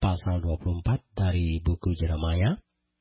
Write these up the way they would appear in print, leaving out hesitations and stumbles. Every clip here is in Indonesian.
pasal 24 dari buku Yeremia.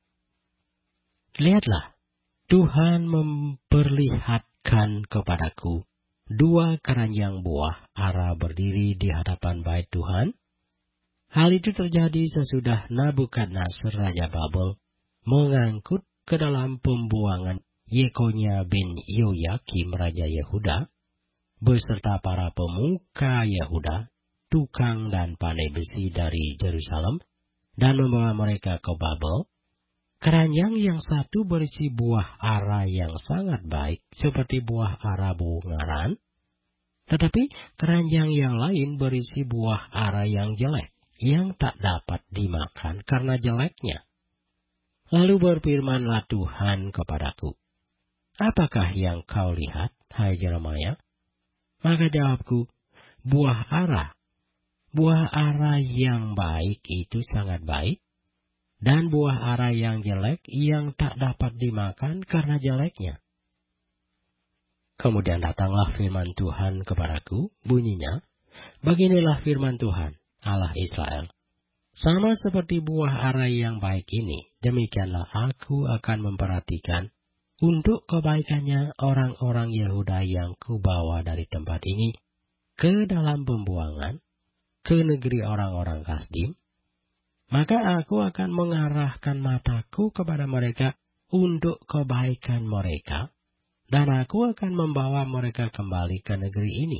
Lihatlah, Tuhan memperlihatkan kepadaku 2 keranjang buah ara berdiri di hadapan bait Tuhan. Hal itu terjadi sesudah Nabukadnezar Raja Babel mengangkut ke dalam pembuangan Yekonia bin Yoyakim Raja Yehuda, beserta para pemuka Yehuda, tukang dan pandai besi dari Yerusalem, dan membawa mereka ke Babel. Keranjang yang satu berisi buah ara yang sangat baik, seperti buah ara bungaran, tetapi keranjang yang lain berisi buah ara yang jelek, yang tak dapat dimakan karena jeleknya. Lalu berfirmanlah Tuhan kepadaku, apakah yang kau lihat, hai Yeremia? Maka jawabku, buah ara. Buah ara yang baik itu sangat baik, dan buah ara yang jelek yang tak dapat dimakan karena jeleknya. Kemudian datanglah firman Tuhan kepadaku, bunyinya, beginilah firman Tuhan, Allah Israel. Sama seperti buah ara yang baik ini, demikianlah aku akan memperhatikan untuk kebaikannya orang-orang Yehuda yang kubawa dari tempat ini ke dalam pembuangan, ke negeri orang-orang Kasdim. Maka aku akan mengarahkan mataku kepada mereka untuk kebaikan mereka, dan aku akan membawa mereka kembali ke negeri ini.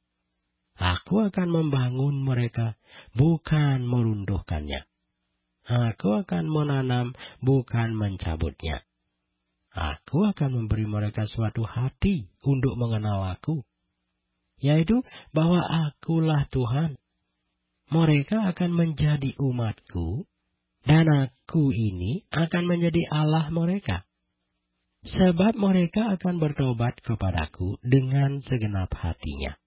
Aku akan membangun mereka, bukan meruntuhkannya. Aku akan menanam, bukan mencabutnya. Aku akan memberi mereka suatu hati untuk mengenal aku, yaitu bahwa akulah Tuhan. Mereka akan menjadi umatku, dan aku ini akan menjadi Allah mereka. Sebab mereka akan bertobat kepadaku dengan segenap hatinya.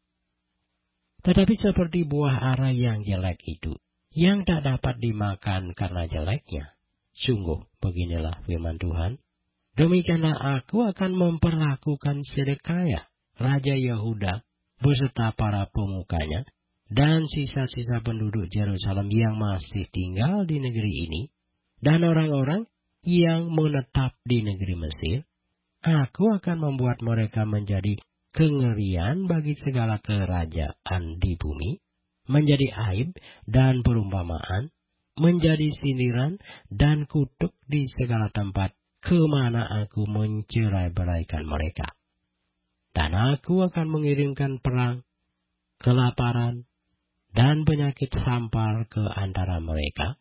Tetapi seperti buah ara yang jelek itu, yang tak dapat dimakan karena jeleknya, sungguh beginilah firman Tuhan, demikianlah aku akan memperlakukan Sedekaya, Raja Yehuda, beserta para pemukanya, dan sisa-sisa penduduk Yerusalem yang masih tinggal di negeri ini, dan orang-orang yang menetap di negeri Mesir. Aku akan membuat mereka menjadi kengerian bagi segala kerajaan di bumi, menjadi aib dan perumpamaan, menjadi sindiran dan kutuk di segala tempat kemana aku mencerai-beraikan mereka. Dan aku akan mengirimkan perang, kelaparan, dan penyakit sampar ke antara mereka,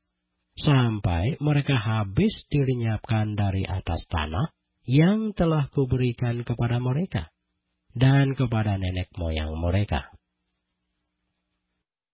sampai mereka habis dilenyapkan dari atas tanah yang telah kuberikan kepada mereka dan kepada nenek moyang mereka.